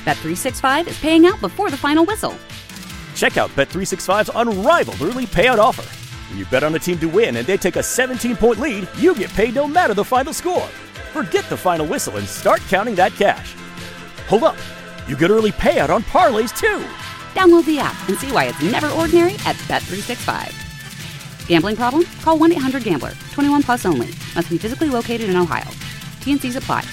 Bet365 is paying out before the final whistle. Check out Bet365's unrivaled early payout offer. When you bet on a team to win and they take a 17-point lead, you get paid no matter the final score. Forget the final whistle and start counting that cash. Hold up. You get early payout on parlays, too. Download the app and see why it's never ordinary at Bet365. Gambling problem? Call 1-800-GAMBLER. 21 plus only. Must be physically located in Ohio. T&Cs apply.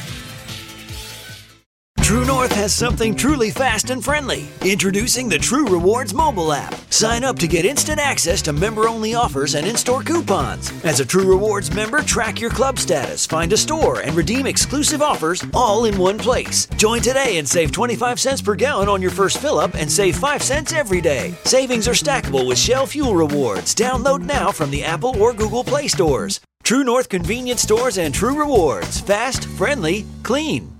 True North has something truly fast and friendly. Introducing the True Rewards mobile app. Sign up to get instant access to member-only offers and in-store coupons. As a True Rewards member, track your club status, find a store, and redeem exclusive offers all in one place. Join today and save 25 cents per gallon on your first fill-up and save 5 cents every day. Savings are stackable with Shell Fuel Rewards. Download now from the Apple or Google Play stores. True North convenience stores and True Rewards. Fast, friendly, clean.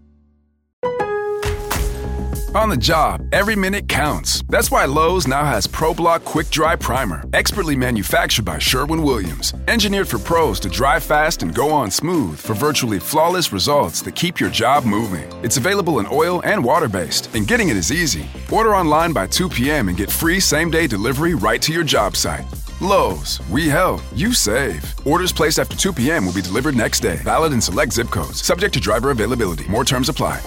On the job, every minute counts. That's why Lowe's now has ProBlock Quick Dry Primer, expertly manufactured by Sherwin-Williams. Engineered for pros to dry fast and go on smooth for virtually flawless results that keep your job moving. It's available in oil and water-based, and getting it is easy. Order online by 2 p.m. and get free same-day delivery right to your job site. Lowe's, we help, you save. Orders placed after 2 p.m. will be delivered next day. Valid in select zip codes. Subject to driver availability. More terms apply.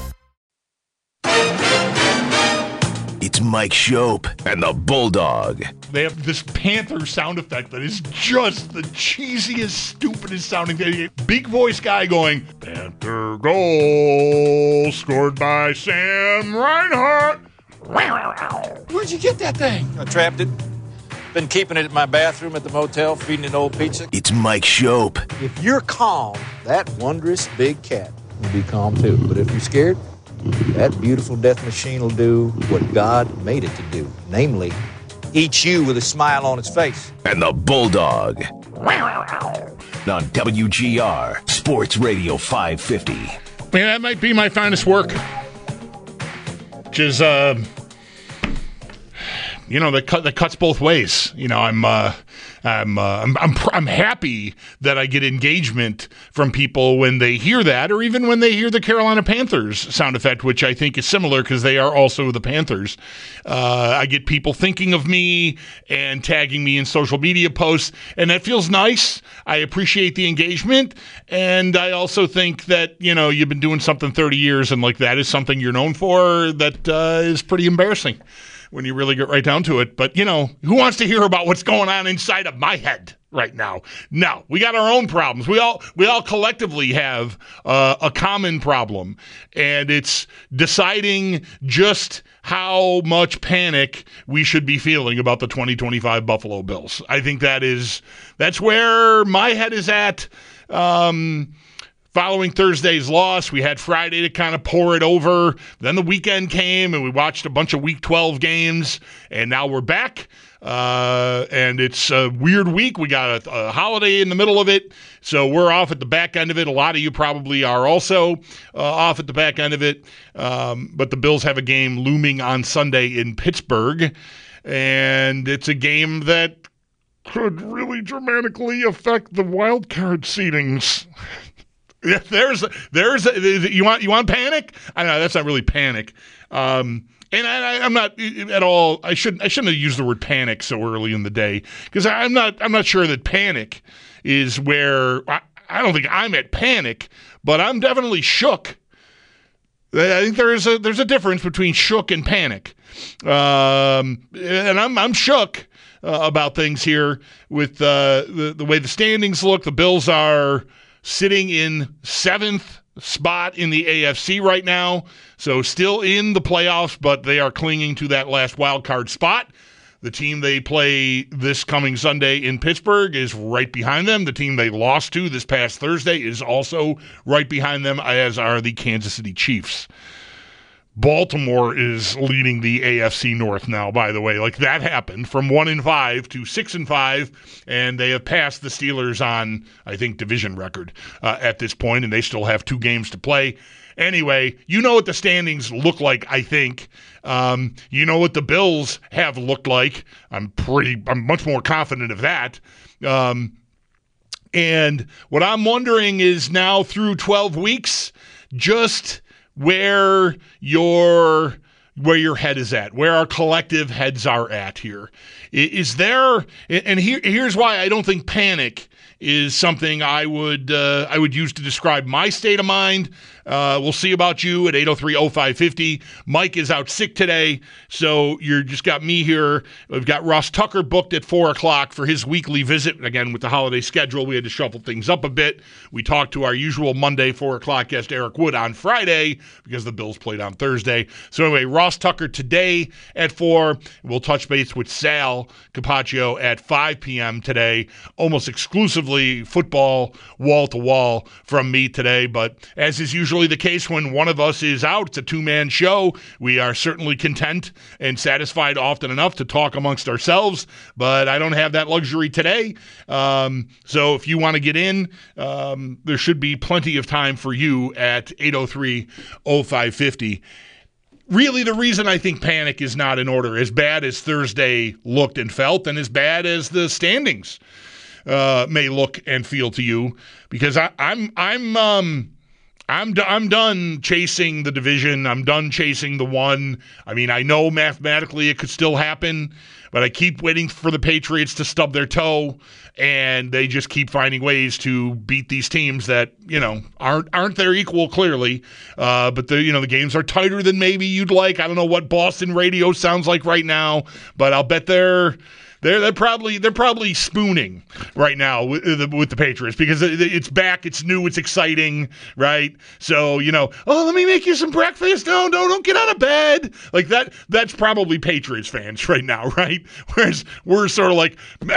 It's Mike Shope and the Bulldog. They have this Panther sound effect that is just the cheesiest, stupidest sounding thing. Big voice guy going, Panther goal scored by Sam Reinhart. Where'd you get that thing? I trapped it. Been keeping it in my bathroom at the motel, feeding it old pizza. It's Mike Shope. If you're calm, that wondrous big cat will be calm too. But if you're scared, that beautiful death machine will do what God made it to do. Namely, eat you with a smile on its face. And the Bulldog. On WGR, Sports Radio 550. Man, that might be my finest work. Which is, that cuts both ways. I'm happy that I get engagement from people when they hear that, or even when they hear the Carolina Panthers sound effect, which I think is similar because they are also the Panthers. I get people thinking of me and tagging me in social media posts, and that feels nice. I appreciate the engagement, and I also think that, you've been doing something 30 years, and that is something you're known for that is pretty embarrassing when you really get right down to it. But, who wants to hear about what's going on inside of my head right now? No, we got our own problems. We all collectively have a common problem, and it's deciding just how much panic we should be feeling about the 2025 Buffalo Bills. I think that's where my head is at. Following Thursday's loss, we had Friday to kind of pour it over. Then the weekend came, and we watched a bunch of Week 12 games, and now we're back. And it's a weird week. We got a holiday in the middle of it, so we're off at the back end of it. A lot of you probably are also off at the back end of it. But the Bills have a game looming on Sunday in Pittsburgh, and it's a game that could really dramatically affect the wild card seedings. Yeah, you want panic? I know that's not really panic, and I'm not at all. I shouldn't have used the word panic so early in the day, because I'm not sure that panic is where I don't think I'm at panic, but I'm definitely shook. I think there's a difference between shook and panic, and I'm shook about things here with the way the standings look. The Bills are sitting in 7th spot in the AFC right now, so still in the playoffs, but they are clinging to that last wild card spot. The team they play this coming Sunday in Pittsburgh is right behind them. The team they lost to this past Thursday is also right behind them, as are the Kansas City Chiefs. Baltimore is leading the AFC North now, by the way. That happened from 1-5 to 6-5, and they have passed the Steelers on, I think, division record at this point, and they still have 2 games to play. Anyway, you know what the standings look like, I think. You know what the Bills have looked like. I'm much more confident of that. And what I'm wondering is now through 12 weeks, just where your head is at, where our collective heads are at here. Is there, and here's why I don't think panic is something I would use to describe my state of mind. We'll see about you at 803-0550. Mike is out sick today, so you just got me here. We've got Ross Tucker booked at 4 o'clock for his weekly visit. Again, with the holiday schedule, we had to shuffle things up a bit. We talked to our usual Monday 4 o'clock guest, Eric Wood, on Friday because the Bills played on Thursday. So anyway, Ross Tucker today at 4. We'll touch base with Sal Capaccio at 5 p.m. today, almost exclusively football wall-to-wall from me today. But as is usually the case when one of us is out, it's a two-man show. We are certainly content and satisfied often enough to talk amongst ourselves, but I don't have that luxury today. So if you want to get in, there should be plenty of time for you at 803-0550. Really, the reason I think panic is not in order, as bad as Thursday looked and felt, and as bad as the standings may look and feel to you, because I'm done chasing the division. I'm done chasing the one. I mean, I know mathematically it could still happen, but I keep waiting for the Patriots to stub their toe, and they just keep finding ways to beat these teams that, aren't their equal clearly. But the games are tighter than maybe you'd like. I don't know what Boston radio sounds like right now, but I'll bet they're probably spooning right now with the Patriots because it's back, it's new, it's exciting, right? So let me make you some breakfast. No, don't get out of bed like that. That's probably Patriots fans right now, right? Whereas we're sort of like,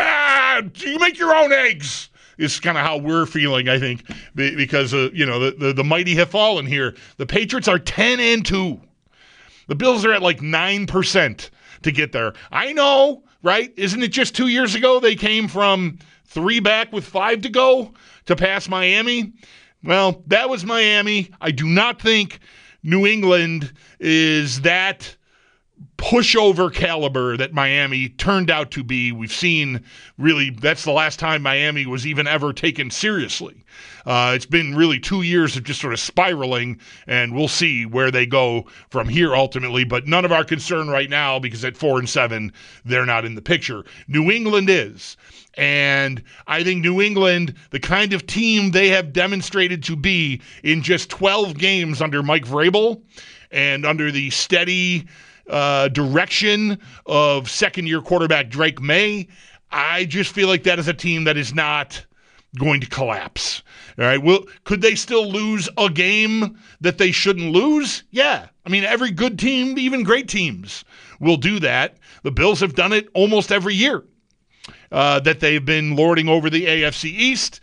you make your own eggs. Is kind of how we're feeling, I think, because the mighty have fallen here. The Patriots are 10-2. The Bills are at like 9% to get there. I know. Right? Isn't it just 2 years ago they came from 3 back with 5 to go to pass Miami? Well, that was Miami. I do not think New England is that pushover caliber that Miami turned out to be. We've seen really, that's the last time Miami was even ever taken seriously. It's been really 2 years of just sort of spiraling, and we'll see where they go from here ultimately, but none of our concern right now because at 4-7, they're not in the picture. New England is. And I think New England, the kind of team they have demonstrated to be in just 12 games under Mike Vrabel and under the steady direction of second-year quarterback Drake May, I just feel like that is a team that is not going to collapse. All right. Well, could they still lose a game that they shouldn't lose? Yeah. I mean, every good team, even great teams, will do that. The Bills have done it almost every year that they've been lording over the AFC East.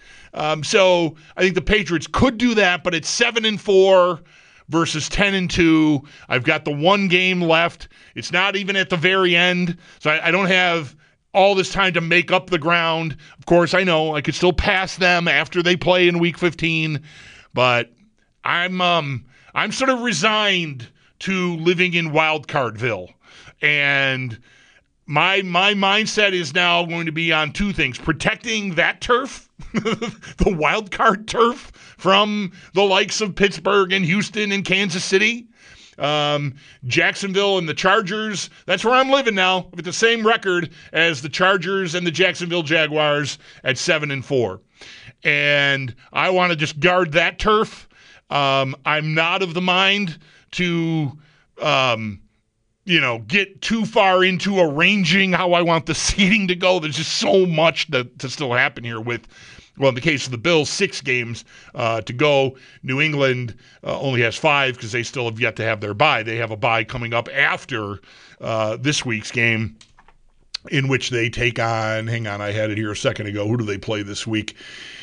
So I think the Patriots could do that, but it's 7-4 versus 10-2. I've got the one game left. It's not even at the very end, so I don't have all this time to make up the ground. Of course, I know I could still pass them after they play in Week 15, but I'm sort of resigned to living in wildcardville, and my mindset is now going to be on two things: protecting that turf, the wild card turf, from the likes of Pittsburgh and Houston and Kansas City. Jacksonville and the Chargers, that's where I'm living now, with the same record as the Chargers and the Jacksonville Jaguars at 7-4. And I want to just guard that turf. I'm not of the mind to get too far into arranging how I want the seating to go. There's just so much to still happen here with, well, in the case of the Bills, 6 games to go. New England only has 5 because they still have yet to have their bye. They have a bye coming up after this week's game, in which they take on, hang on, I had it here a second ago. Who do they play this week?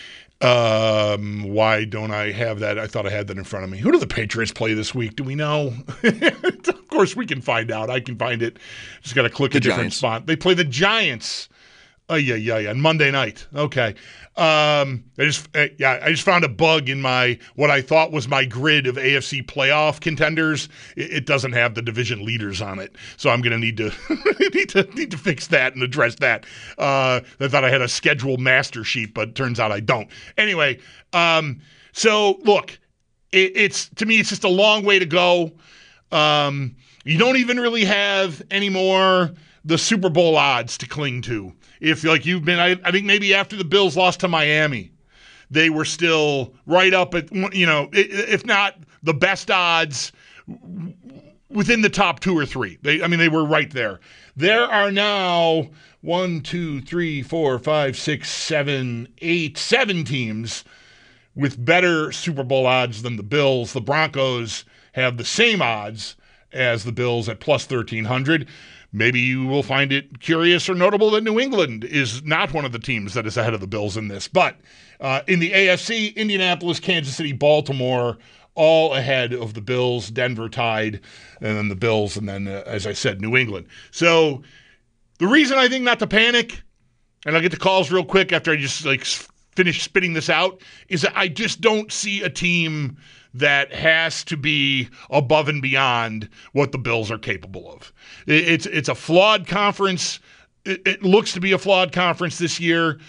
Why don't I have that? I thought I had that in front of me. Who do the Patriots play this week? Do we know? Of course, we can find out. I can find it. Just got to click a different spot. They play the Giants. On Monday night. Okay. I just found a bug in my, what I thought was my grid of AFC playoff contenders. It doesn't have the division leaders on it. So I'm going to need to fix that and address that. I thought I had a schedule master sheet, but turns out I don't. Anyway, so look, it's to me, it's just a long way to go. You don't even really have anymore the Super Bowl odds to cling to. If like you've been, I think maybe after the Bills lost to Miami, they were still right up at, if not the best odds within the top 2 or 3. They were right there. There are now 7 teams with better Super Bowl odds than the Bills. The Broncos have the same odds as the Bills at plus 1,300. Maybe you will find it curious or notable that New England is not one of the teams that is ahead of the Bills in this. But in the AFC, Indianapolis, Kansas City, Baltimore, all ahead of the Bills. Denver tied, and then the Bills, and then, as I said, New England. So the reason I think not to panic, and I'll get to calls real quick after I just finish spitting this out, is that I just don't see a team that has to be above and beyond what the Bills are capable of. It's a flawed conference. It looks to be a flawed conference this year.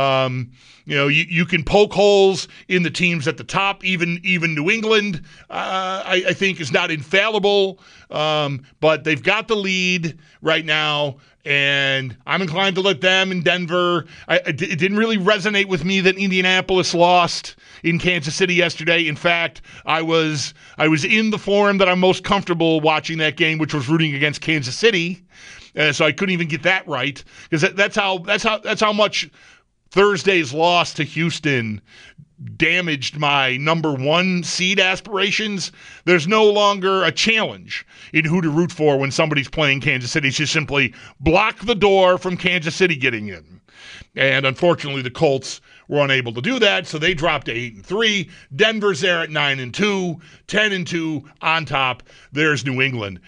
You can poke holes in the teams at the top. Even New England, I think, is not infallible. But they've got the lead right now, and I'm inclined to let them in Denver. It didn't really resonate with me that Indianapolis lost in Kansas City yesterday. In fact, I was in the forum that I'm most comfortable watching that game, which was rooting against Kansas City. So I couldn't even get that right, because that's how much Thursday's loss to Houston damaged my number 1 seed aspirations. There's no longer a challenge in who to root for when somebody's playing Kansas City. It's just simply block the door from Kansas City getting in. And unfortunately, the Colts were unable to do that, so they dropped to 8-3. Denver's there at 9-2, 10-2 on top. There's New England.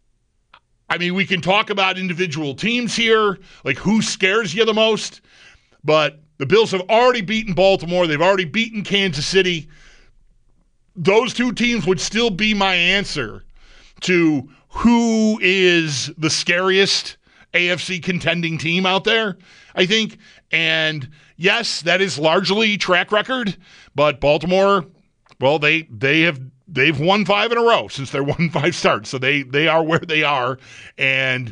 I mean, we can talk about individual teams here, like who scares you the most, but the Bills have already beaten Baltimore. They've already beaten Kansas City. Those 2 teams would still be my answer to who is the scariest AFC contending team out there, I think. And yes, that is largely track record, but Baltimore, well, they've won 5 in a row since their 1-5 start. So they are where they are. And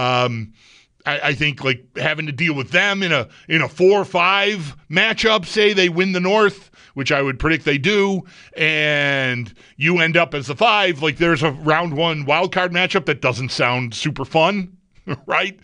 I think like having to deal with them in a 4-5 matchup, say they win the North, which I would predict they do, and you end up as the 5, like there's a round 1 wild card matchup that doesn't sound super fun, right?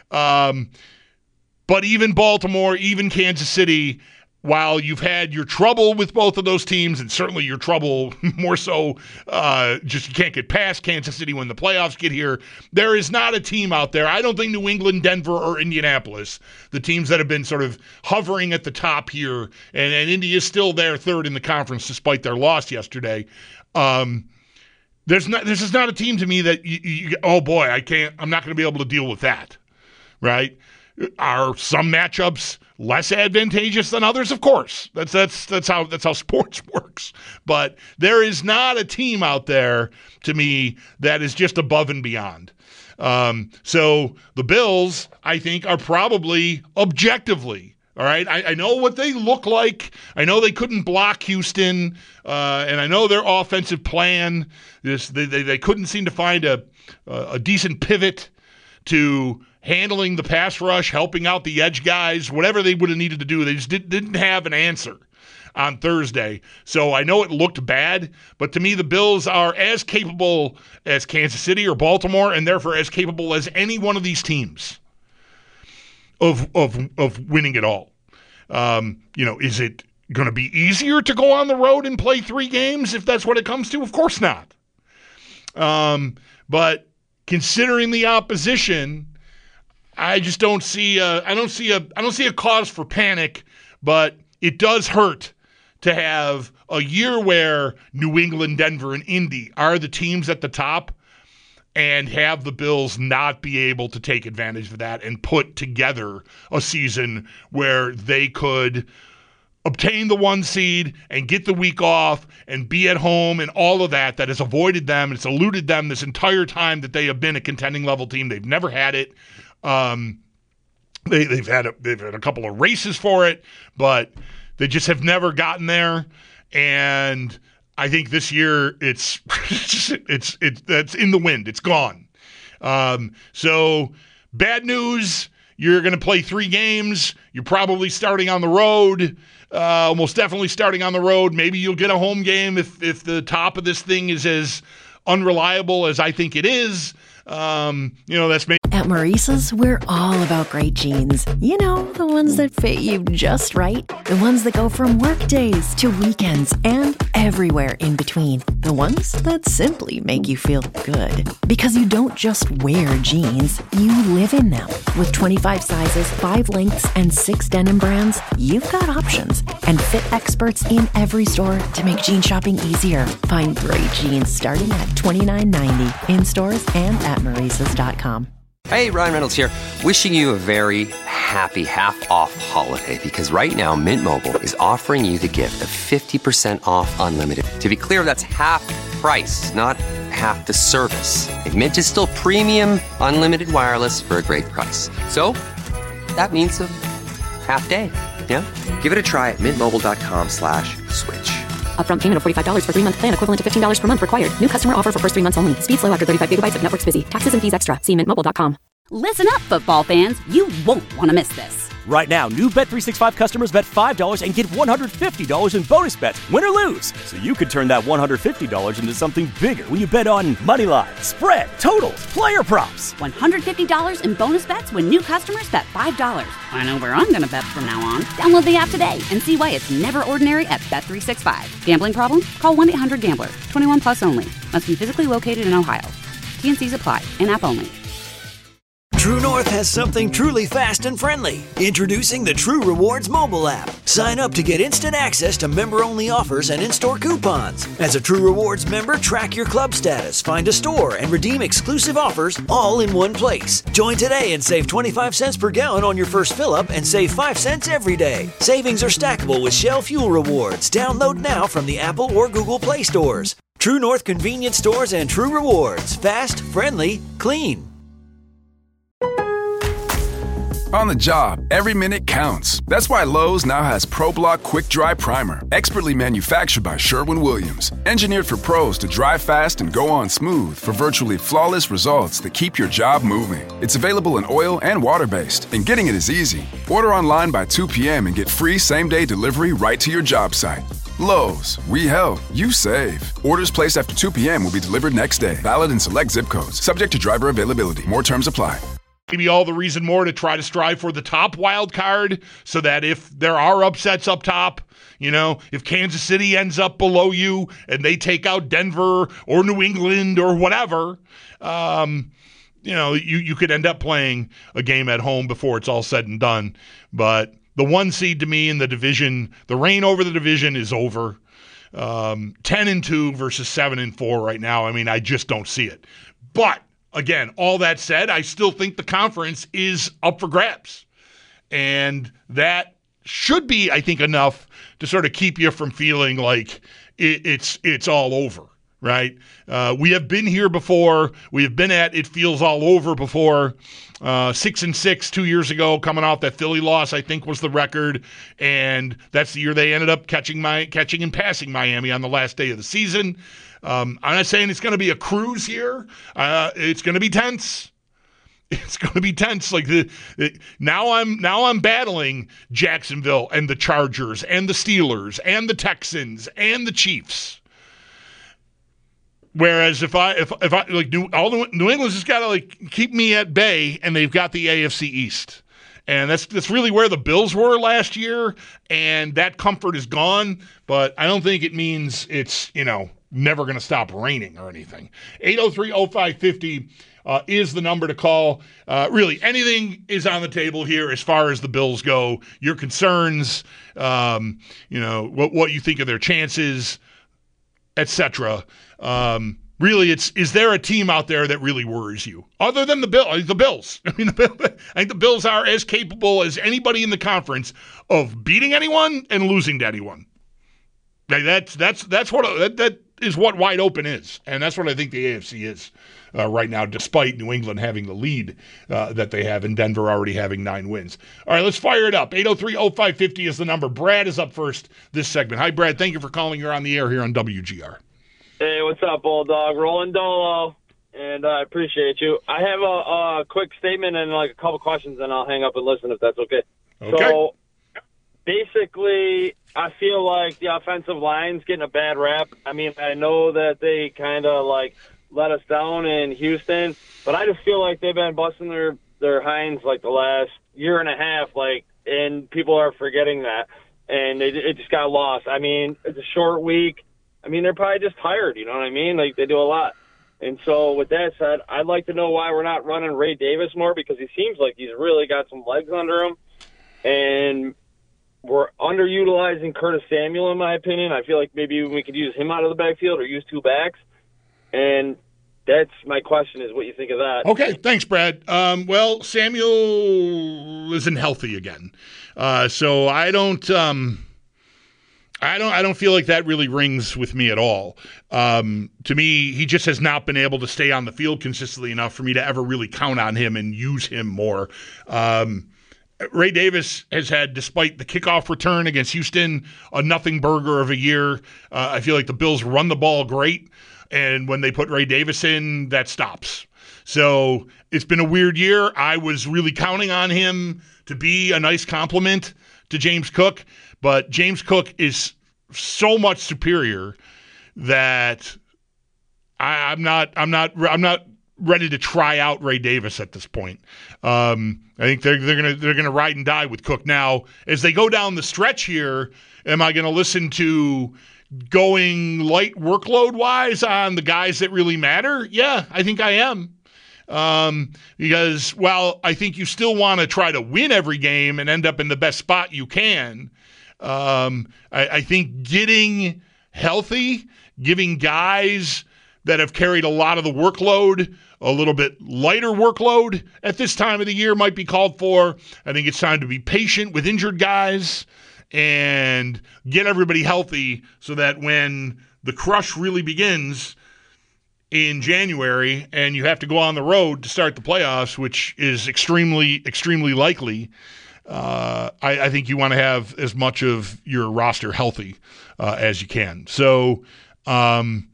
But even Baltimore, even Kansas City, while you've had your trouble with both of those teams, and certainly your trouble more so just you can't get past Kansas City when the playoffs get here, there is not a team out there. I don't think New England, Denver, or Indianapolis, the teams that have been sort of hovering at the top here, and Indy is still there 3rd in the conference despite their loss yesterday. This is not a team to me that oh boy, I'm not going to be able to deal with that, right? Are some matchups less advantageous than others? Of course. That's how sports works. But there is not a team out there to me that is just above and beyond. So the Bills, I think, are probably objectively, all right? I know what they look like. I know they couldn't block Houston, and I know their offensive plan. They couldn't seem to find a decent pivot to handling the pass rush, helping out the edge guys, whatever they would have needed to do. They just didn't have an answer on Thursday. So I know it looked bad, but to me, the Bills are as capable as Kansas City or Baltimore, and therefore as capable as any one of these teams of winning it all. Is it going to be easier to go on the road and play 3 games if that's what it comes to? Of course not. But considering the opposition, I just don't see a cause for panic, but it does hurt to have a year where New England, Denver, and Indy are the teams at the top and have the Bills not be able to take advantage of that and put together a season where they could obtain the 1 seed and get the week off and be at home and all of that has avoided them. It's eluded them this entire time that they have been a contending level team. They've never had it. They've had a couple of races for it, but they just have never gotten there. And I think this year it's that's in the wind. It's gone. So bad news. You're going to play 3 games. You're probably starting on the road. Almost definitely starting on the road. Maybe you'll get a home game if the top of this thing is as unreliable as I think it is. That's maybe. At Maurice's, we're all about great jeans. You know, the ones that fit you just right. The ones that go from work days to weekends and everywhere in between. The ones that simply make you feel good. Because you don't just wear jeans, you live in them. With 25 sizes, 5 lengths, and 6 denim brands, you've got options. And fit experts in every store to make jean shopping easier. Find great jeans starting at $29.90 in stores and at Maurices.com. Hey, Ryan Reynolds here. Wishing you a very happy half-off holiday because right now Mint Mobile is offering you the gift of 50% off unlimited. To be clear, that's half price, not half the service. And Mint is still premium unlimited wireless for a great price. So that means a half day. Yeah? Give it a try at mintmobile.com/switch. Upfront payment of $45 for 3-month plan equivalent to $15 per month required. New customer offer for first 3 months only. Speed slow after 35 gigabytes if network's busy. Taxes and fees extra. See mintmobile.com. Listen up, football fans. You won't want to miss this. Right now, new Bet365 customers bet $5 and get $150 in bonus bets, win or lose. So you could turn that $150 into something bigger when you bet on money line, spread, totals, player props. $150 in bonus bets when new customers bet $5. I know where I'm going to bet from now on. Download the app today and see why it's never ordinary at Bet365. Gambling problem? Call 1-800-GAMBLER. 21 plus only. Must be physically located in Ohio. T&Cs apply. In-app only. True North has something truly fast and friendly. Introducing the True Rewards mobile app. Sign up to get instant access to member-only offers and in-store coupons. As a True Rewards member, track your club status, find a store, and redeem exclusive offers all in one place. Join today and save 25 cents per gallon on your first fill-up and save 5 cents every day. Savings are stackable with Shell Fuel Rewards. Download now from the Apple or Google Play stores. True North Convenience Stores and True Rewards. Fast, friendly, clean. On the job, every minute counts. That's why Lowe's now has ProBlock Quick Dry Primer, expertly manufactured by Sherwin-Williams. Engineered for pros to dry fast and go on smooth for virtually flawless results that keep your job moving. It's available in oil and water-based, and getting it is easy. Order online by 2 p.m. and get free same-day delivery right to your job site. Lowe's, we help, you save. Orders placed after 2 p.m. will be delivered next day. Valid in select zip codes. Subject to driver availability. More terms apply. Maybe all the reason more to try to strive for the top wild card so that if there are upsets up top, if Kansas City ends up below you and they take out Denver or New England or whatever, you could end up playing a game at home before it's all said and done. But the 1 seed to me in the division, the reign over the division is over. 10-2 versus 7-4 right now. I mean, I just don't see it. But again, all that said, I still think the conference is up for grabs. And that should be, I think, enough to sort of keep you from feeling like it's all over, right? We have been here before. We have been at it feels all over before. 6-6 2 years ago, coming off that Philly loss, I think was the record. And that's the year they ended up catching and passing Miami on the last day of the season. I'm not saying it's going to be a cruise here. It's going to be tense. It's going to be tense. Like now I'm battling Jacksonville and the Chargers and the Steelers and the Texans and the Chiefs. Whereas if I like New England's just got to like keep me at bay, and they've got the AFC East. And that's really where the Bills were last year, and that comfort is gone. But I don't think it means it's never going to stop raining or anything. 803-0550 is the number to call. Really, anything is on the table here as far as the Bills go. Your concerns, what you think of their chances, etc. Really, is there a team out there that really worries you other than the Bills? I mean, I think the Bills are as capable as anybody in the conference of beating anyone and losing to anyone. That's what that what wide open is, and that's what I think the AFC is right now, despite New England having the lead that they have and Denver already having 9 wins. All right, let's fire it up. 803-0550 is the number. Brad is up first this segment. Hi, Brad. Thank you for calling. You're on the air here on WGR. Hey, what's up, Bulldog? Rolling Dolo, and I appreciate you. I have a quick statement and like a couple questions, and I'll hang up and listen if that's okay. Okay. So, basically, I feel like the offensive line's getting a bad rap. I mean, I know that they kind of like let us down in Houston, but I just feel like they've been busting their hinds like the last year and a half, like, and people are forgetting that, and it just got lost. I mean, it's a short week. I mean, they're probably just tired, you know what I mean? Like, they do a lot. And so with that said, I'd like to know why we're not running Ray Davis more, because he seems like he's really got some legs under him. And we're underutilizing Curtis Samuel, in my opinion. I feel like maybe we could use him out of the backfield or use 2 backs. And that's my question, is what you think of that. Okay, thanks, Brad. Well, Samuel isn't healthy again. So I don't feel like that really rings with me at all. To me, he just has not been able to stay on the field consistently enough for me to ever really count on him and use him more. Ray Davis has had, despite the kickoff return against Houston, a nothing burger of a year. I feel like the Bills run the ball great, and when they put Ray Davis in, that stops. So it's been a weird year. I was really counting on him to be a nice compliment to James Cook, but James Cook is so much superior that I'm not ready to try out Ray Davis at this point. I think they're gonna ride and die with Cook. Now, as they go down the stretch here, am I going to listen to going light workload wise on the guys that really matter? Yeah, I think I am. Because while I think you still want to try to win every game and end up in the best spot you can, I think getting healthy, giving guys that have carried a lot of the workload a little bit lighter workload at this time of the year might be called for. I think it's time to be patient with injured guys and get everybody healthy so that when the crush really begins in January and you have to go on the road to start the playoffs, which is extremely, extremely likely, I think you want to have as much of your roster healthy as you can. So I'm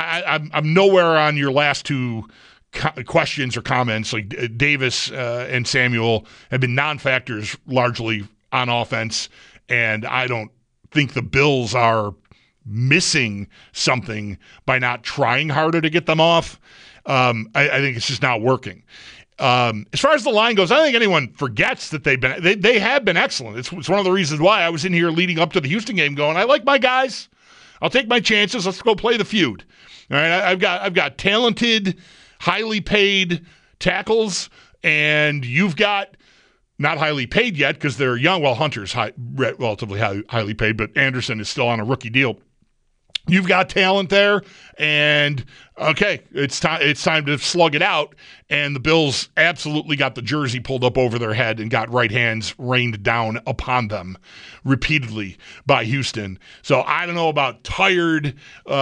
nowhere on your last 2 questions or comments. Like Davis and Samuel have been non-factors largely on offense, and I don't think the Bills are missing something by not trying harder to get them off. I think it's just not working. As far as the line goes, I don't think anyone forgets that they have been excellent. It's one of the reasons why I was in here leading up to the Houston game going, I like my guys. I'll take my chances. Let's go play the feud. All right, I've got talented, highly paid tackles, and you've got not highly paid yet because they're young. Well, Hunter's relatively highly paid, but Anderson is still on a rookie deal. You've got talent there, and okay, it's time to slug it out. And the Bills absolutely got the jersey pulled up over their head and got right hands rained down upon them repeatedly by Houston. So I don't know about tired.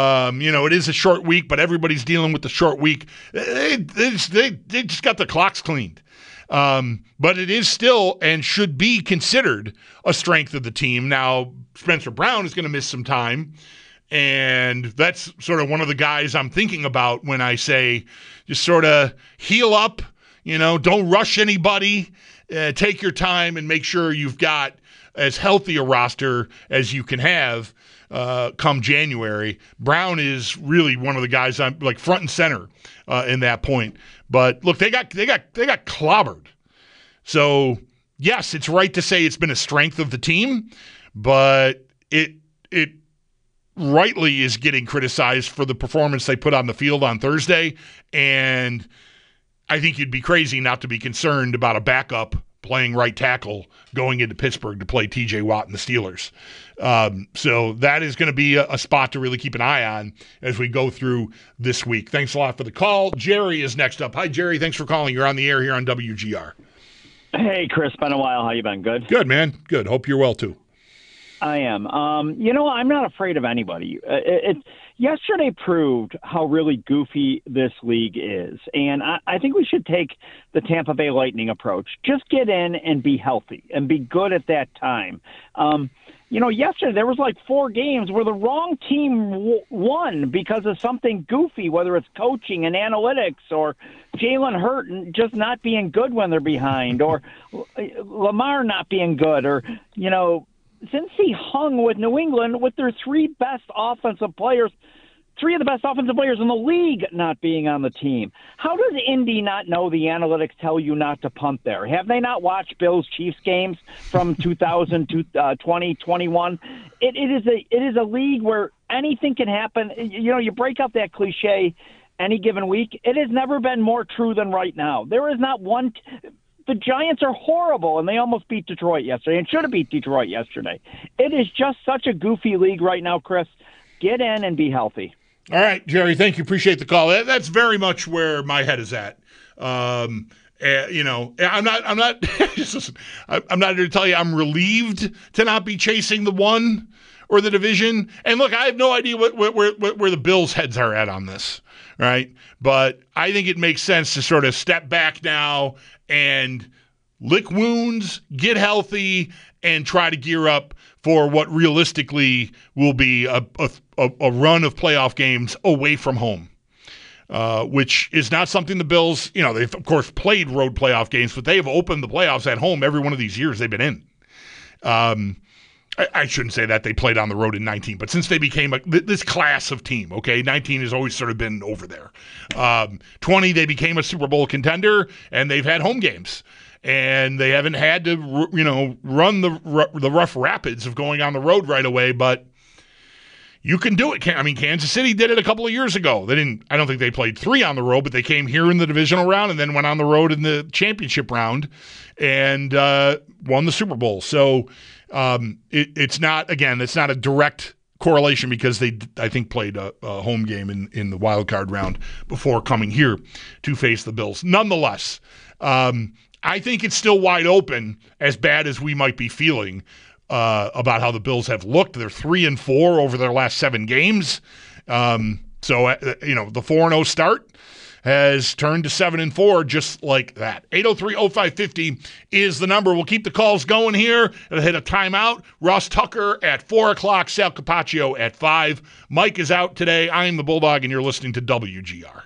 It is a short week, but everybody's dealing with the short week. They just got the clocks cleaned. But it is still and should be considered a strength of the team. Now, Spencer Brown is going to miss some time. And that's sort of one of the guys I'm thinking about when I say just sort of heal up, don't rush anybody, take your time and make sure you've got as healthy a roster as you can have come January. Brown is really one of the guys I'm like front and center in that point. But look, they got clobbered. So yes, it's right to say it's been a strength of the team, but it rightly is getting criticized for the performance they put on the field on Thursday, and I think you'd be crazy not to be concerned about a backup playing right tackle going into Pittsburgh to play TJ Watt and the Steelers. So that is going to be a spot to really keep an eye on as we go through this week. Thanks a lot for the call. Jerry is next up. Hi, Jerry. Thanks for calling. You're on the air here on WGR. Hey, Chris. Been a while. How you been? Good? Good, man. Good. Hope you're well, too. I am. I'm not afraid of anybody. yesterday proved how really goofy this league is. And I think we should take the Tampa Bay Lightning approach. Just get in and be healthy and be good at that time. Yesterday there was like 4 games where the wrong team won because of something goofy, whether it's coaching and analytics or Jalen Hurts just not being good when they're behind, or Lamar not being good, or, since he hung with New England with their 3 of the best offensive players in the league not being on the team. How does Indy not know the analytics tell you not to punt there? Have they not watched Bills-Chiefs games from 2000 to 2021? It is a league where anything can happen. You break up that cliche any given week. It has never been more true than right now. There is not one. The Giants are horrible, and they almost beat Detroit yesterday and should have beat Detroit yesterday. It is just such a goofy league right now, Chris. Get in and be healthy. All right, Jerry, thank you. Appreciate the call. That's very much where my head is at. I'm not I'm not here to tell you I'm relieved to not be chasing the 1 or the division. And look, I have no idea where the Bills' heads are at on this, right? But I think it makes sense to sort of step back now and lick wounds, get healthy, and try to gear up for what realistically will be a run of playoff games away from home, which is not something the Bills, they've, of course, played road playoff games, but they have opened the playoffs at home every one of these years they've been in. I shouldn't say that they played on the road in 19, but since they became this class of team, okay, 19 has always sort of been over there. 20, they became a Super Bowl contender, and they've had home games. And they haven't had to, run the rough rapids of going on the road right away, but you can do it. Kansas City did it a couple of years ago. I don't think they played 3 on the road, but they came here in the divisional round and then went on the road in the championship round and won the Super Bowl. So it's not a direct correlation because they, I think, played a home game in the wild card round before coming here to face the Bills. Nonetheless, I think it's still wide open, as bad as we might be feeling about how the Bills have looked. They're 3-4 over their last 7 games. The 4-0 start has turned to 7-4 just like that. 803-0550 is the number. We'll keep the calls going here. It'll hit a timeout. Ross Tucker at 4 o'clock. Sal Capaccio at 5. Mike is out today. I'm the Bulldog, and you're listening to WGR.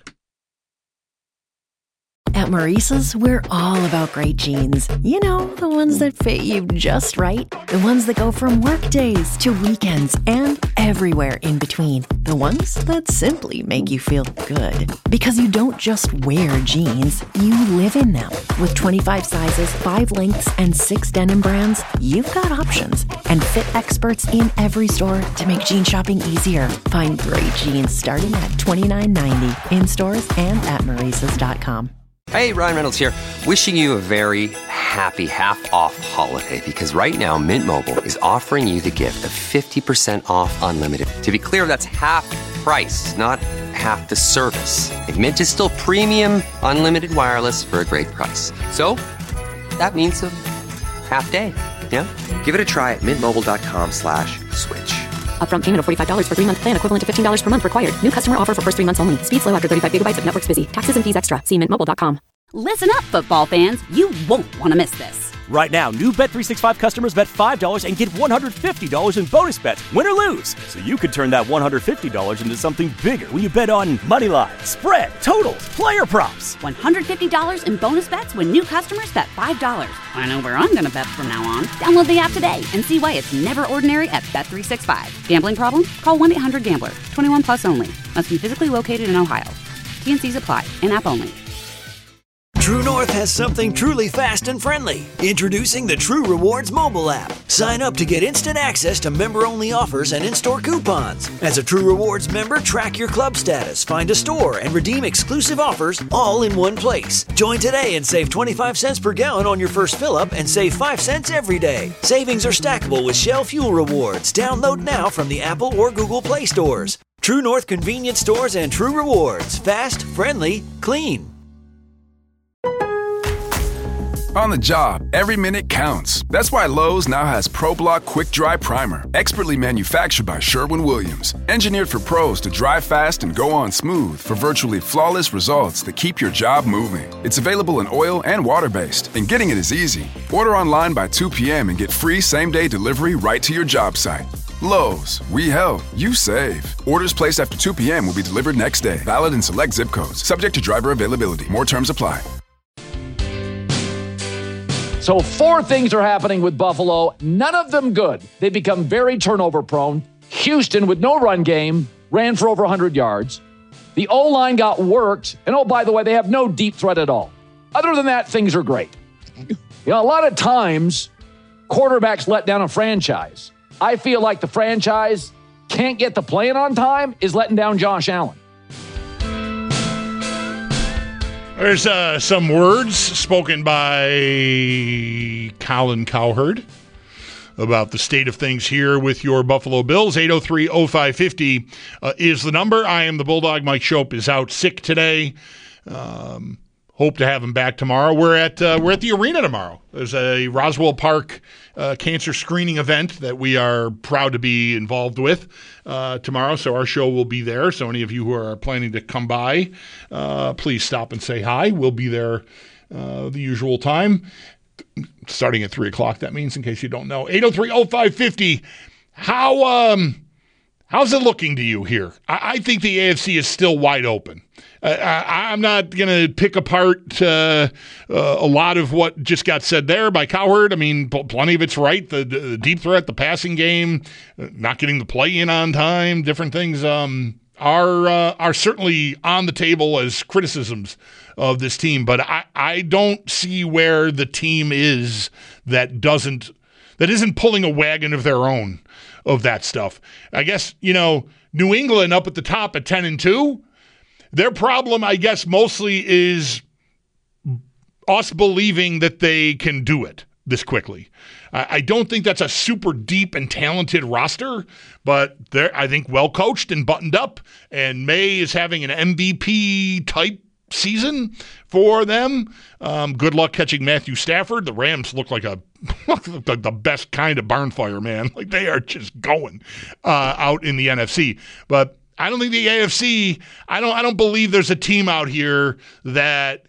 At Maurice's, we're all about great jeans. The ones that fit you just right. The ones that go from work days to weekends and everywhere in between. The ones that simply make you feel good. Because you don't just wear jeans, you live in them. With 25 sizes, 5 lengths, and 6 denim brands, you've got options. And fit experts in every store to make jean shopping easier. Find great jeans starting at $29.90 in stores and at Maurices.com. Hey, Ryan Reynolds here, wishing you a very happy half-off holiday, because right now Mint Mobile is offering you the gift of 50% off unlimited. To be clear, that's half price, not half the service. And Mint is still premium unlimited wireless for a great price. So that means a half day, yeah? Give it a try at mintmobile.com/switch. Upfront payment of $45 for 3-month plan, equivalent to $15 per month required. New customer offer for first 3 months only. Speed slow after 35 gigabytes if network's busy. Taxes and fees extra. See mintmobile.com. Listen up, football fans. You won't want to miss this. Right now, new Bet365 customers bet $5 and get $150 in bonus bets, win or lose. So you could turn that $150 into something bigger when you bet on money line, spread, totals, player props. $150 in bonus bets when new customers bet $5. I know where I'm going to bet from now on. Download the app today and see why it's never ordinary at Bet365. Gambling problem? Call 1-800-GAMBLER. 21 plus only. Must be physically located in Ohio. T&Cs apply. In-app only. True North has something truly fast and friendly. Introducing the True Rewards mobile app. Sign up to get instant access to member-only offers and in-store coupons. As a True Rewards member, track your club status, find a store, and redeem exclusive offers all in one place. Join today and save 25 cents per gallon on your first fill-up and save 5 cents every day. Savings are stackable with Shell Fuel Rewards. Download now from the Apple or Google Play stores. True North Convenience Stores and True Rewards. Fast, friendly, clean. On the job, every minute counts. That's why Lowe's now has ProBlock Quick Dry Primer, expertly manufactured by Sherwin-Williams. Engineered for pros to dry fast and go on smooth for virtually flawless results that keep your job moving. It's available in oil and water-based, and getting it is easy. Order online by 2 p.m. and get free same-day delivery right to your job site. Lowe's, we help, you save. Orders placed after 2 p.m. will be delivered next day. Valid in select zip codes. Subject to driver availability. More terms apply. So 4 things are happening with Buffalo, none of them good. They become very turnover prone. Houston, with no run game, ran for over 100 yards. The O-line got worked. And oh, by the way, they have no deep threat at all. Other than that, things are great. A lot of times, quarterbacks let down a franchise. I feel like the franchise can't get the play-in on time is letting down Josh Allen. There's some words spoken by Colin Cowherd about the state of things here with your Buffalo Bills. 803-0550 is the number. I am the Bulldog. Mike Shope is out sick today. Hope to have him back tomorrow. We're at the arena tomorrow. There's a Roswell Park cancer screening event that we are proud to be involved with tomorrow. So our show will be there. So any of you who are planning to come by, please stop and say hi. We'll be there the usual time, starting at 3 o'clock. That means, in case you don't know, 803-0550. How's it looking to you here? I think the AFC is still wide open. I'm not going to pick apart a lot of what just got said there by Cowherd. I mean, plenty of it's right. The deep threat, the passing game, not getting the play in on time, different things are certainly on the table as criticisms of this team. But I don't see where the team is that isn't pulling a wagon of their own of that stuff. I guess, New England up at the top at 10-2. Their problem, I guess, mostly is us believing that they can do it this quickly. I don't think that's a super deep and talented roster, but they're, I think, well coached and buttoned up, and May is having an MVP type season for them. Good luck catching Matthew Stafford. The Rams look like the best kind of barn fire, man. Like, they are just going out in the NFC. But I don't think the AFC, I don't believe there's a team out here that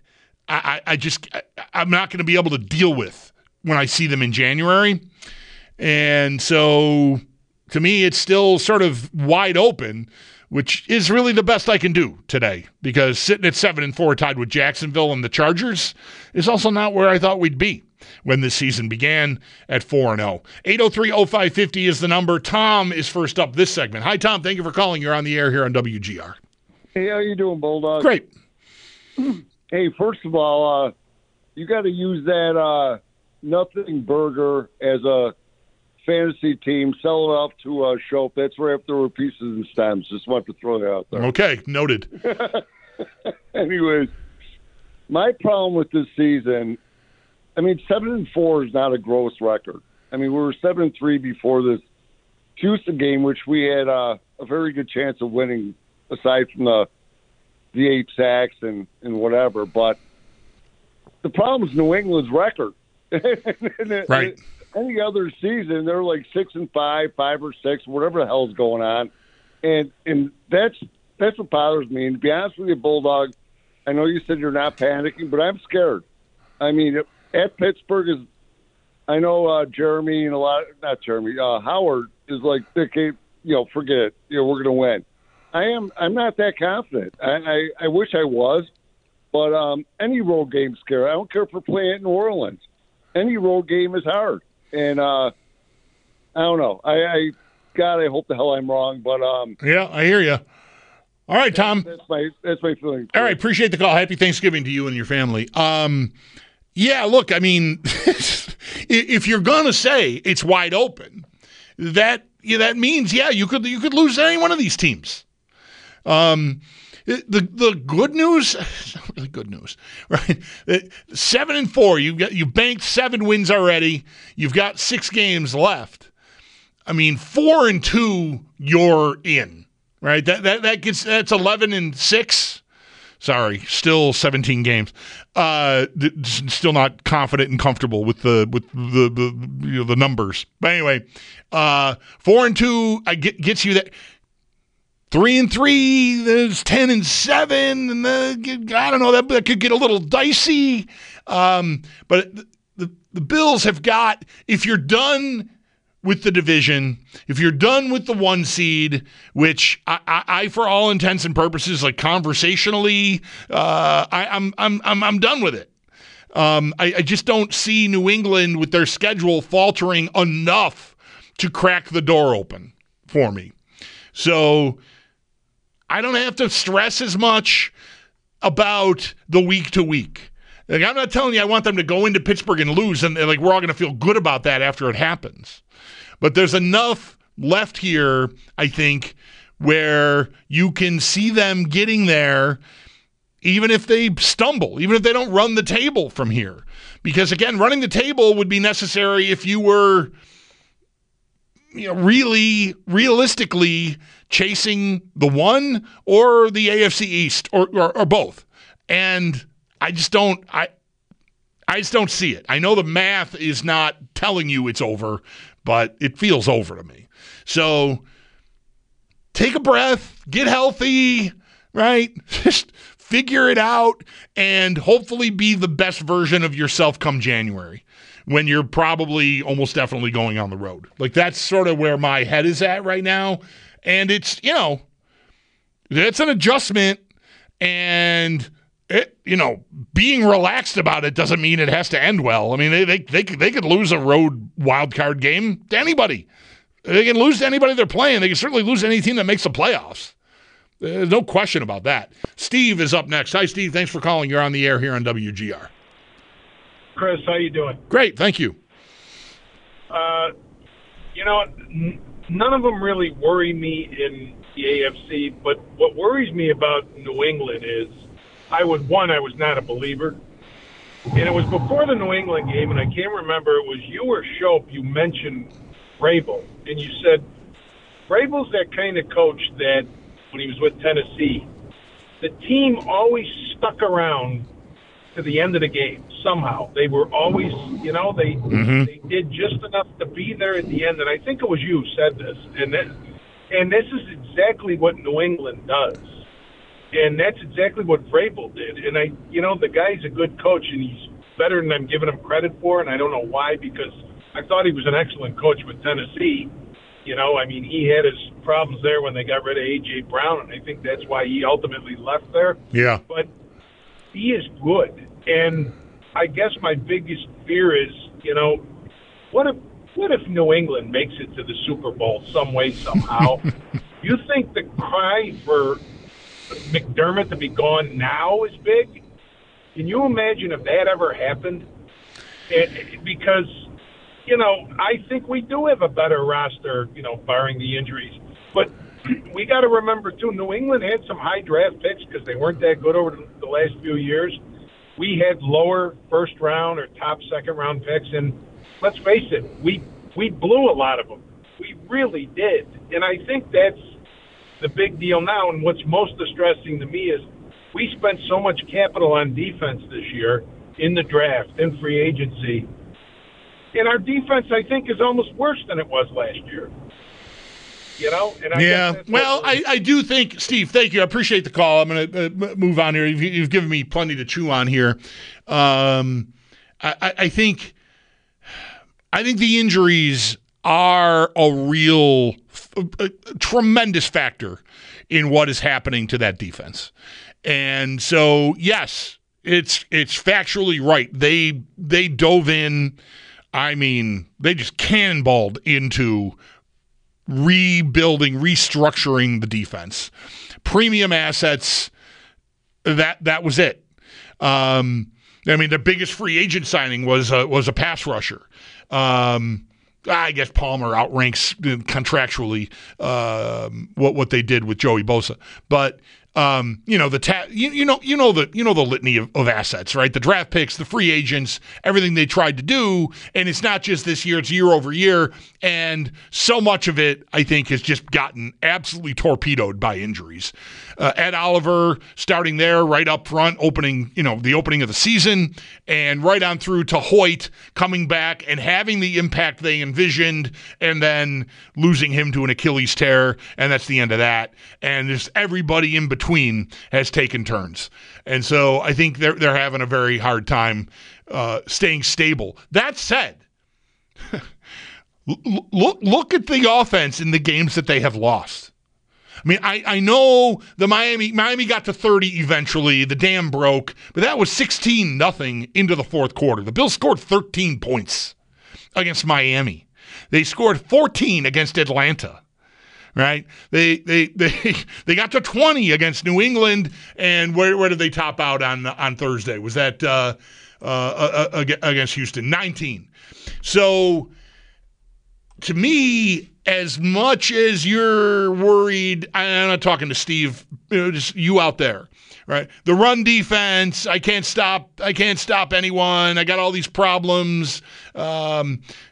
I'm not going to be able to deal with when I see them in January. And so to me, it's still sort of wide open, which is really the best I can do today, because sitting at 7-4 tied with Jacksonville and the Chargers is also not where I thought we'd be when this season began at 4-0. 803-0550 is the number. Tom is first up this segment. Hi, Tom. Thank you for calling. You're on the air here on WGR. Hey, how you doing, Bulldog? Great. Hey, first of all, you got to use that nothing burger as a fantasy team. Sell it off to Shope. That's right up there with pieces and stems. Just want to throw that out there. Okay, noted. Anyways, my problem with this season, 7-4 is not a gross record. We were 7-3 before this Houston game, which we had a very good chance of winning, aside from the 8 sacks and whatever. But the problem is New England's record. Right. Any other season, they're like 6-5, 5 or 6, whatever the hell's going on, and that's what bothers me. And to be honest with you, Bulldog, I know you said you're not panicking, but I'm scared. At Pittsburgh I know Jeremy and Howard is like, okay, forget it. We're going to win. I'm not that confident. I wish I was, but any road game's scary. I don't care if we're playing at New Orleans. Any road game is hard. And I don't know. I hope the hell I'm wrong, but yeah, I hear you. All right, Tom. That's my feeling. All right, appreciate the call. Happy Thanksgiving to you and your family. Yeah, look, if you're gonna say it's wide open, that means you could lose any one of these teams. The good news, it's not really good news, right? 7-4, you banked 7 wins already. You've got 6 games left. 4-2, you're in, right? That's 11-6. Sorry, still 17 games. Still not confident and comfortable with the numbers. But anyway, 4-2 gets you that. 3-3, there's 10-7, and I don't know, that could get a little dicey. But the Bills have got, if you're done with the division, if you're done with the 1 seed, which I for all intents and purposes, like conversationally, I'm done with it. I just don't see New England with their schedule faltering enough to crack the door open for me. So I don't have to stress as much about the week to week. Like, I'm not telling you I want them to go into Pittsburgh and lose, and like we're all going to feel good about that after it happens. But there's enough left here, I think, where you can see them getting there, even if they stumble, even if they don't run the table from here. Because again, running the table would be necessary if you were, really realistically chasing the 1 or the AFC East or both. And I just don't see it. I know the math is not telling you it's over, but it feels over to me. So take a breath, get healthy, right? Just figure it out and hopefully be the best version of yourself come January, when you're probably almost definitely going on the road. Like, that's sort of where my head is at right now. And it's, it's an adjustment, and being relaxed about it doesn't mean it has to end well. I mean, they could lose a road wild card game to anybody. They can lose to anybody they're playing. They can certainly lose to any team that makes the playoffs. There's no question about that. Steve is up next. Hi, Steve. Thanks for calling. You're on the air here on WGR. Chris, how you doing? Great, thank you. None of them really worry me in the AFC, but what worries me about New England is I was not a believer. And it was before the New England game, and I can't remember, it was you or Shope, you mentioned Vrabel, and you said Vrabel's that kind of coach that when he was with Tennessee, the team always stuck around to the end of the game somehow. They were always, they did just enough to be there at the end. And I think it was you who said this. And this is exactly what New England does. And that's exactly what Vrabel did. And the guy's a good coach, and he's better than I'm giving him credit for. And I don't know why, because I thought he was an excellent coach with Tennessee. He had his problems there when they got rid of A.J. Brown, and I think that's why he ultimately left there. Yeah. But he is good. And I guess my biggest fear is, what if New England makes it to the Super Bowl some way, somehow? You think the cry for McDermott to be gone now is big? Can you imagine if that ever happened? Because, I think we do have a better roster, barring the injuries. But we got to remember, too, New England had some high draft picks because they weren't that good over the last few years. We had lower first-round or top second-round picks, and let's face it, we blew a lot of them. We really did. And I think that's the big deal now, and what's most distressing to me is we spent so much capital on defense this year in the draft, in free agency, and our defense, I think, is almost worse than it was last year. I do think, Steve, thank you. I appreciate the call. I'm going to move on here. You've given me plenty to chew on here. I think the injuries are a tremendous factor in what is happening to that defense. And so, yes, it's factually right. They dove in. They just cannonballed into rebuilding, restructuring the defense. Premium assets, that was it. The biggest free agent signing was a pass rusher. I guess Palmer outranks contractually what they did with Joey Bosa, but the litany of assets, right? The draft picks, the free agents, everything they tried to do, and it's not just this year; it's year over year, and so much of it, I think, has just gotten absolutely torpedoed by injuries. Ed Oliver starting there right up front, the opening of the season, and right on through to Hoyt coming back and having the impact they envisioned, and then losing him to an Achilles tear, and that's the end of that. And just everybody in between has taken turns. And so I think they're having a very hard time staying stable. That said, look at the offense in the games that they have lost. I mean, I know the Miami got to 30 eventually. The dam broke, but that was 16-0 into the fourth quarter. The Bills scored 13 points against Miami. They scored 14 against Atlanta. Right? They got to 20 against New England, and where did they top out on Thursday? Was that against Houston? 19. So, to me, as much as you're worried, I'm not talking to Steve, just you out there, right? The run defense, I can't stop anyone. I got all these problems. I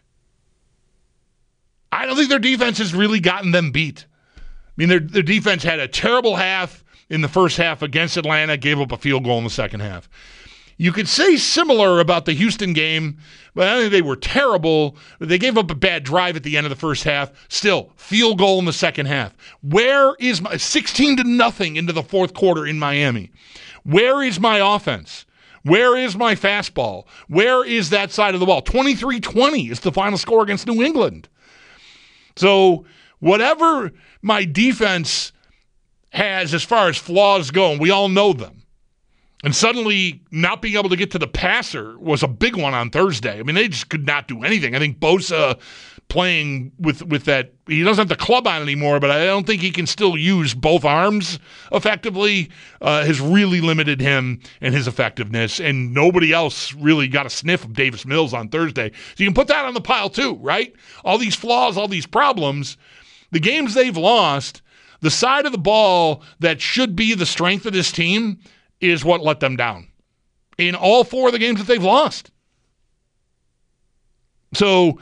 don't think their defense has really gotten them beat. I mean, their defense had a terrible half in the first half against Atlanta, gave up a field goal in the second half. You could say similar about the Houston game, but I don't think they were terrible. They gave up a bad drive at the end of the first half. Still, field goal in the second half. Where is my 16-0 into the fourth quarter in Miami? Where is my offense? Where is my fastball? Where is that side of the ball? 23-20 is the final score against New England. So whatever my defense has as far as flaws go, and we all know them, and suddenly not being able to get to the passer was a big one on Thursday. I mean, they just could not do anything. I think Bosa playing with that, he doesn't have the club on anymore, but I don't think he can still use both arms effectively, has really limited him and his effectiveness, and nobody else really got a sniff of Davis Mills on Thursday. So you can put that on the pile too, right? All these flaws, all these problems, the games they've lost, the side of the ball that should be the strength of this team is what let them down in all four of the games that they've lost. So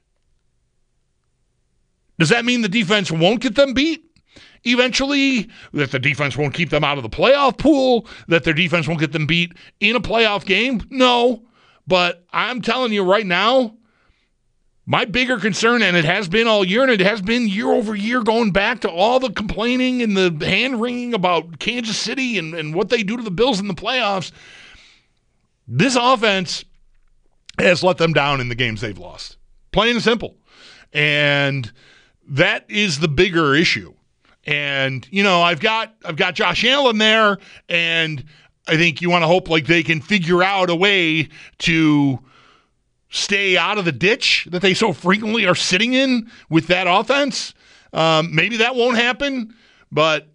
does that mean the defense won't get them beat eventually? That the defense won't keep them out of the playoff pool? That their defense won't get them beat in a playoff game? No. But I'm telling you right now, my bigger concern, and it has been all year, and it has been year over year going back to all the complaining and the hand-wringing about Kansas City and what they do to the Bills in the playoffs, this offense has let them down in the games they've lost. Plain and simple. And that is the bigger issue. And, I've got Josh Allen there, and I think you want to hope like they can figure out a way to stay out of the ditch that they so frequently are sitting in with that offense. Maybe that won't happen, but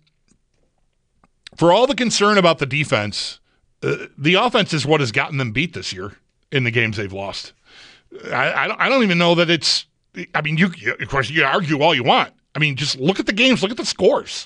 for all the concern about the defense, the offense is what has gotten them beat this year in the games they've lost. I don't even know that it's, I mean, of course, you argue all you want. I mean, just look at the games, look at the scores.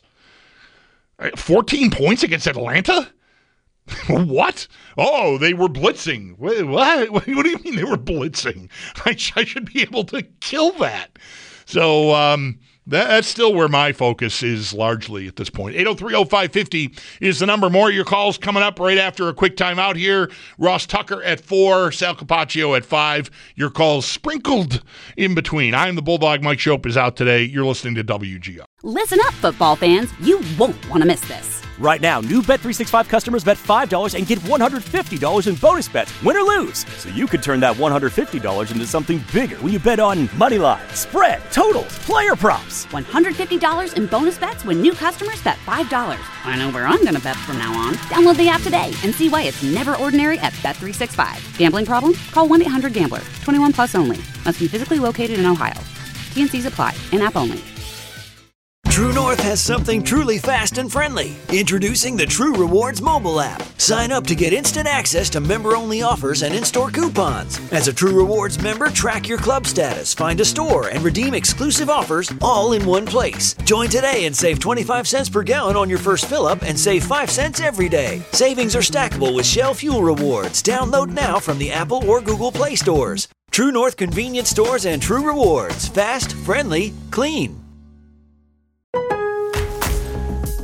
14 points against Atlanta? What? Oh, they were blitzing. What do you mean they were blitzing? I should be able to kill that. So that's still where my focus is largely at this point. 803-0550 is the number. More of your calls coming up right after a quick timeout here. Ross Tucker at 4, Sal Capaccio at 5. Your calls sprinkled in between. I am the Bulldog. Mike Shope is out today. You're listening to WGR. Listen up, football fans. You won't want to miss this. Right now, new Bet365 customers bet $5 and get $150 in bonus bets, win or lose. So you could turn that $150 into something bigger when you bet on money line, spread, totals, player props. $150 in bonus bets when new customers bet $5. I know where I'm going to bet from now on. Download the app today and see why it's never ordinary at Bet365. Gambling problem? Call 1-800-GAMBLER. 21 plus only. Must be physically located in Ohio. T&Cs apply. In-app only. True North has something truly fast and friendly. Introducing the True Rewards mobile app. Sign up to get instant access to member-only offers and in-store coupons. As a True Rewards member, track your club status, find a store, and redeem exclusive offers all in one place. Join today and save 25 cents per gallon on your first fill-up and save 5 cents every day. Savings are stackable with Shell Fuel Rewards. Download now from the Apple or Google Play stores. True North Convenience Stores and True Rewards. Fast, friendly, clean.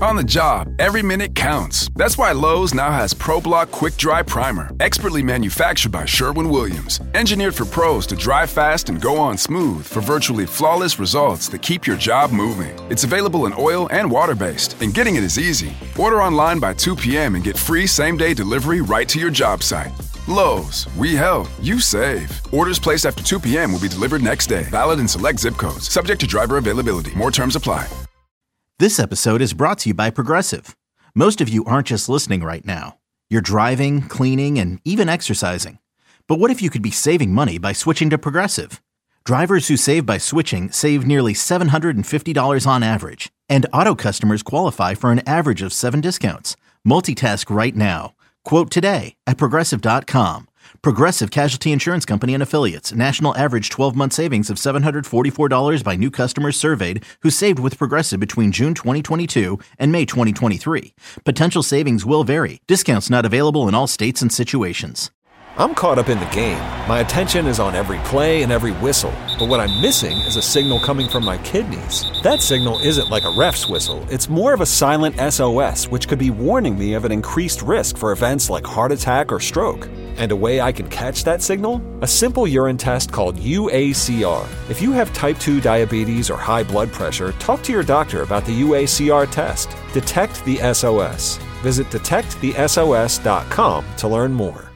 On the job, every minute counts. That's why Lowe's now has ProBlock Quick Dry Primer, expertly manufactured by Sherwin-Williams. Engineered for pros to dry fast and go on smooth for virtually flawless results that keep your job moving. It's available in oil and water-based, and getting it is easy. Order online by 2 p.m. and get free same-day delivery right to your job site. Lowe's, we help, you save. Orders placed after 2 p.m. will be delivered next day. Valid in select zip codes. Subject to driver availability. More terms apply. This episode is brought to you by Progressive. Most of you aren't just listening right now. You're driving, cleaning, and even exercising. But what if you could be saving money by switching to Progressive? Drivers who save by switching save nearly $750 on average. And auto customers qualify for an average of 7 discounts. Multitask right now. Quote today at Progressive.com. Progressive Casualty Insurance Company and Affiliates. National average 12-month savings of $744 by new customers surveyed who saved with Progressive between June 2022 and May 2023. Potential savings will vary. Discounts not available in all states and situations. I'm caught up in the game. My attention is on every play and every whistle. But what I'm missing is a signal coming from my kidneys. That signal isn't like a ref's whistle. It's more of a silent SOS, which could be warning me of an increased risk for events like heart attack or stroke. And a way I can catch that signal? A simple urine test called UACR. If you have type 2 diabetes or high blood pressure, talk to your doctor about the UACR test. Detect the SOS. Visit detectthesos.com to learn more.